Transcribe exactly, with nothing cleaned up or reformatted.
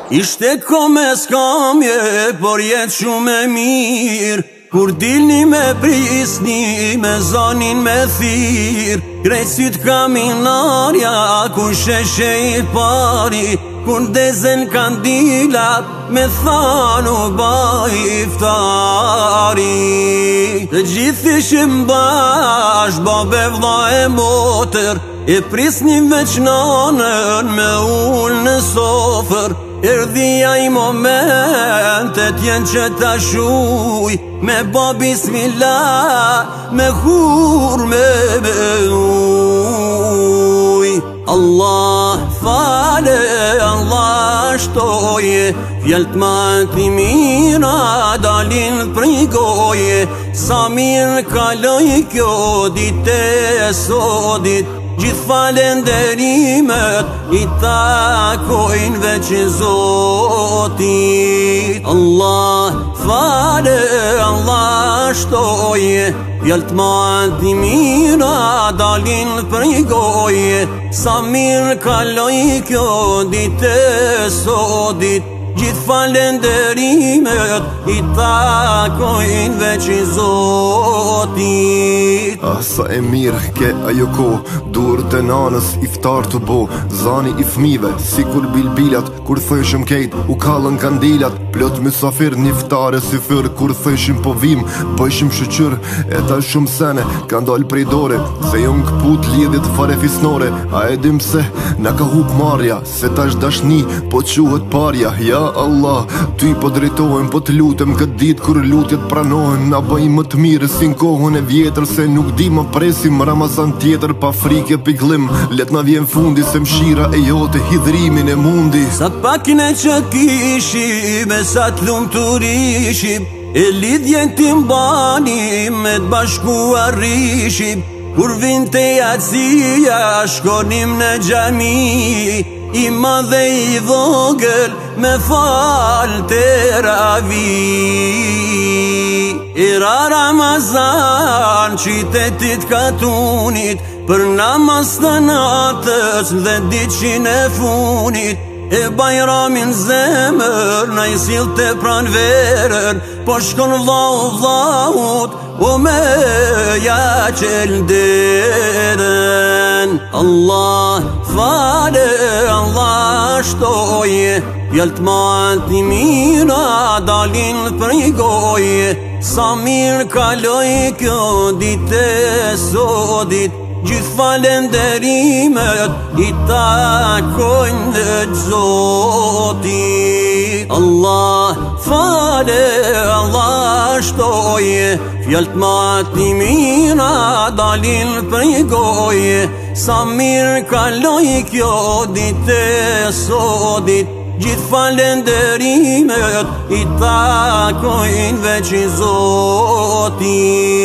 Ishte kome s'kamje, por jetë shumë e mirë, kur dilni me prisni, me zonin me thirë, krejtësit kaminarja, ku sheshe i pari, kur dezen kandilat, me thanu baj iftari. Të gjithë ishim bash, babe vlla e motër, e prisni veç nanën me ullë në sofër. Erdhia i momentet jenë që ta shuj, me ba bismillah, me hur me beduj. Allah fale, Allah shtoje, fjallët ma ti mira dalin prej goje. Sa mirë kaloj kjo dite e sodit, gjithë falenderimet i takojnë veç Zotit. Allah fale, Allah shtoje, fjallët ma ti mira dalin prej goje. Sa mirë kaloj kjo dite e sodit, gjithë falenderimet i takojnë veç Zotit. Ah, sa e mirë ke ajo ko, dur të nanës iftar të bo, zani i fmive, si kur bilbilat, kur thëshim kejt, u kallën kandilat, plot mysafir niftare si fër, kur thëshim po vim, bëjshim shëqyr, e ta shumë sene, ka ndalë prej dore, se jom këput lidhjet fare fisnore, a edim se, na ka hup marja, se tash dashni, po quhet parja, ja Allah, ty po drejtohem, po të lutem këtë dit kur lutjet pranohen, na bëj më të mirë si në kohën e vjetër, se nuk di më presim Ramazan tjetër pa frike piklim, let na vjen fundi se mshira e jote hidhrimin e mundi. Sa pakin e që kishim, e sa të lumë të rishim, e lidhjen tim banim, e të bashkua rishim, kur vind të jatësia, shkonim në gjami, i madhe i vogël me fal të ravi. Era Ramazan, qytetit katunit, për namaz të natës dhe diqin e funit, e bajramin zemër, na i sil të pran verën, po shkon vlau vlaut, o me ja qel deren. Allah fale, Allah shtoje, fjallët ma ti mira dalin prej goje. Sa mirë kaloj kjo dite e sodit, gjithë falenderimet i takojnë dhe Zotit. Allah fale, Allah shtoje, fjallët ma ti mira dalin prej goje. Sa mirë kaloj kjo dite e sodit, gjithë falenderimet i takojnë veç Zotit.